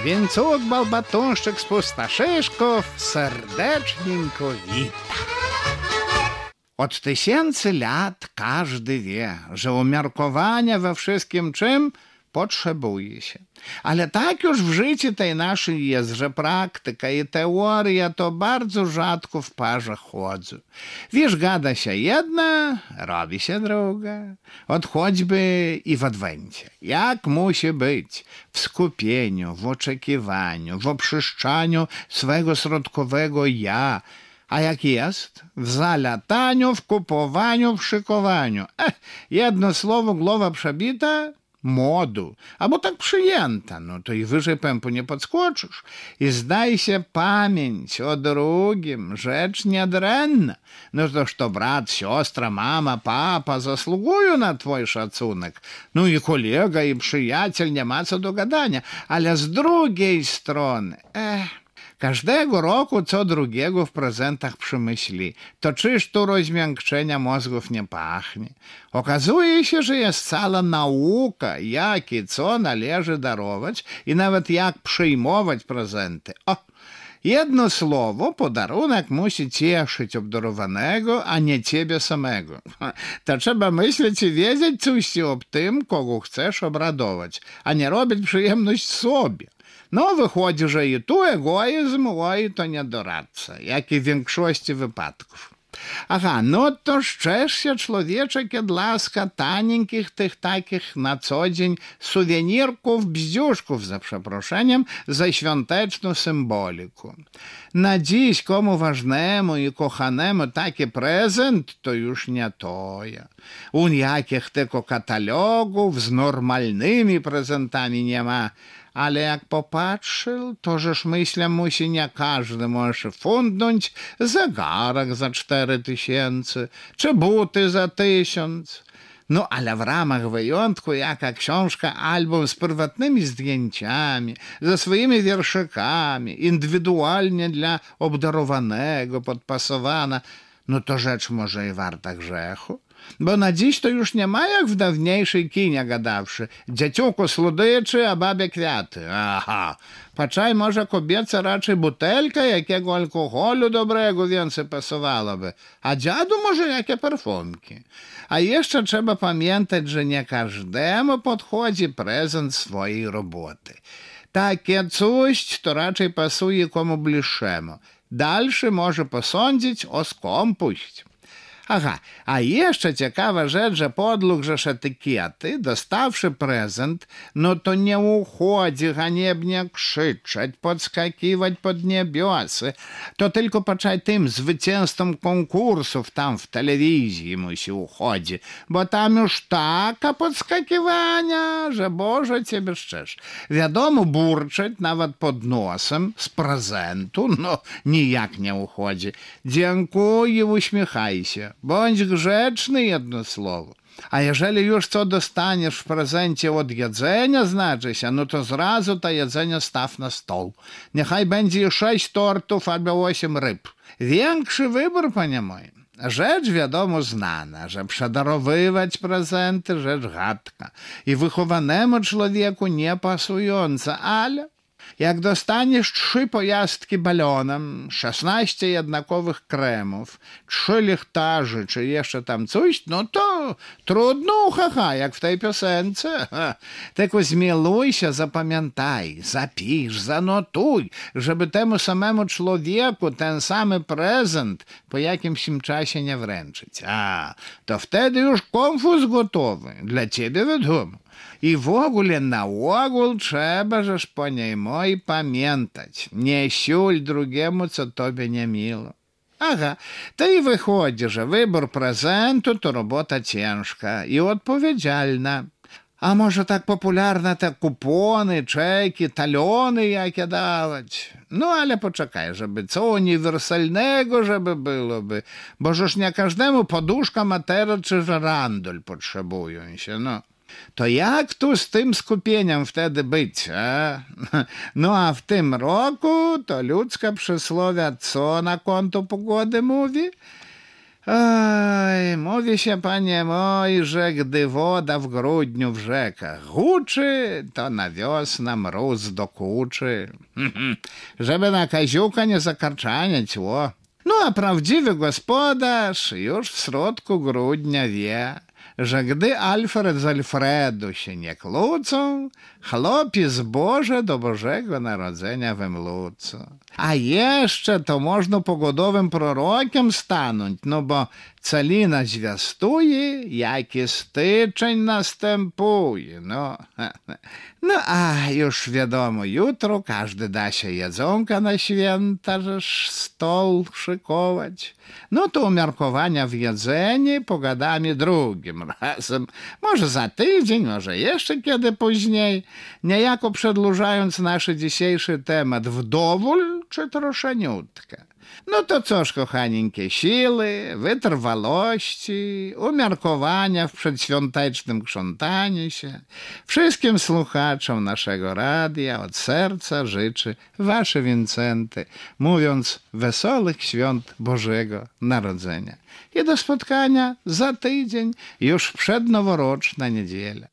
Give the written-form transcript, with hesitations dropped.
Więc Balbatunszczyk z Pustoszyszków serdecznienko wita. Od tysięcy lat każdy wie, że umiarkowania we wszystkim czym potrzebuje się. Ale tak już w życiu tej naszej jest, że praktyka i teoria to bardzo rzadko w parze chodzą. Wiesz, gada się jedna, robi się druga. Od choćby i w adwencie. Jak musi być w skupieniu, w oczekiwaniu, w oczyszczaniu swego środkowego ja, a jak jest? W zalataniu, w kupowaniu, w szykowaniu. Jedno słowo, głowa przebita, modu, albo tak przyjęta, no to i wyżej pępu nie podskoczysz. I zdaje się pamięć o drugim, rzecz niedrenna. No toż to brat, siostra, mama, papa zasługują na twój szacunek. No i kolega, i przyjaciel, nie ma co do gadania. Ale z drugiej strony, każdego roku co drugiego w prezentach przymyśli. To czyż tu rozmiękczenia mózgów nie pachnie? Okazuje się, że jest cała nauka, jak i co należy darować i nawet jak przyjmować prezenty. Jedno słowo, podarunek musi cieszyć obdarowanego, a nie ciebie samego. To trzeba myśleć i wiedzieć coś o tym, kogo chcesz obradować, a nie robić przyjemność sobie. No, wychodzi, że i tu egoizm, oj, to nie doradca, jak i w większości wypadków. No to szczerz się, człowieczek, kiedy laska tanieńkich tych takich na co dzień suwenirków, bzdziuszków, za przeproszeniem, za świąteczną symboliku. Na dziś komu ważnemu i kochanemu taki prezent to już nie to ja. U jakich tylko katalogów z normalnymi prezentami nie ma. Ale jak popatrzył, to żeż myślę, musi nie każdy może fundnąć zegarek za 4000, czy buty za 1000. No ale w ramach wyjątku jaka książka, album z prywatnymi zdjęciami, ze swoimi wierszykami, indywidualnie dla obdarowanego, podpasowana, no to rzecz może i warta grzechu. Bo na dziś to już nie ma jak w dawniejszej kinie gadawszy. Dzieciuku słodyczy, a babie kwiaty. Patrzaj, może kobieca raczej butelka jakiego alkoholu dobrego więcej pasowałoby, a dziadu może jakie perfumki. A jeszcze trzeba pamiętać, że nie każdemu podchodzi prezent swojej roboty. Takie coś to raczej pasuje komu bliższemu. Dalszy może posądzić o skąpość. A jeszcze ciekawa rzecz, że podług rzecz etykiety, dostawszy prezent, no to nie uchodzi haniebnie krzyczeć, podskakiwać pod niebiosy. To tylko patrzaj tym zwycięzcom konkursów tam w telewizji musi uchodzi, bo tam już taka podskakiwania, że Boże ciebie szczerz. Wiadomo, burczeć nawet pod nosem z prezentu, no nijak nie uchodzi. Dziękuję, uśmiechaj się. Bądź grzeczny, jedno słowo. A jeżeli już co dostaniesz w prezencie od jedzenia, znaczy się, no to zrazu to jedzenie staw na stół. Niechaj będzie 6 tortów albo 8 ryb. Większy wybór, panie moje. Rzecz wiadomo znana, że przedarowywać prezenty rzecz rzadka i wychowanemu człowieku nie pasująca, ale jak dostaniesz 3 pojazdki balonem, 16 jednakowych kremów, 3 lichtarzy, czy jeszcze tam coś, no to trudno, jak w tej piosence. Tylko zmiluj się, zapamiętaj, zapisz, zanotuj, żeby temu samemu człowieku ten samy prezent po jakimś czasie nie wręczyć. To wtedy już konfuz gotowy, dla ciebie wiadomo. I w ogóle na ogół trzeba, żeż po niej moj pamiętać. Nie siul drugiemu, co tobie nie miło. To i wychodzi, że wybór prezentu to robota ciężka i odpowiedzialna. A może tak popularne te kupony, czeki, taliony jakie dawać? No ale poczekaj, żeby co uniwersalnego, żeby byłoby, bo żeż nie każdemu poduszka, matera czy żerandol potrzebują się, no. To jak tu z tym skupieniem wtedy być, No a w tym roku to ludzka przysłowia co na konto pogody mówi? Oj, mówi się, panie mój, że gdy woda w grudniu w rzekach huczy, to na wiosnę mróz dokuczy. Żeby na kaziuka nie zakarczaniać, ło. No a prawdziwy gospodarz już w środku grudnia wie, że gdy Alfred z Alfredu się nie kłócą, chłopi zboże do Bożego Narodzenia wymlucą. A jeszcze to można pogodowym prorokiem stanąć, no bo celina zwiastuje, jaki styczeń następuje. No a już wiadomo, jutro każdy da się jedzonka na święta, żeż stol szykować. No to umiarkowania w jedzenie pogadamy drugim razem. Może za tydzień, może jeszcze kiedy później. Niejako przedłużając nasz dzisiejszy temat wdowól czy troszeniutkę. No to cóż, kochaninkie, siły, wytrwałości, umiarkowania w przedświątecznym krzątaniu się. Wszystkim słuchaczom naszego radia od serca życzy wasze Wincenty, mówiąc wesołych świąt Bożego Narodzenia. I do spotkania za tydzień, już przednoworoczna niedziela.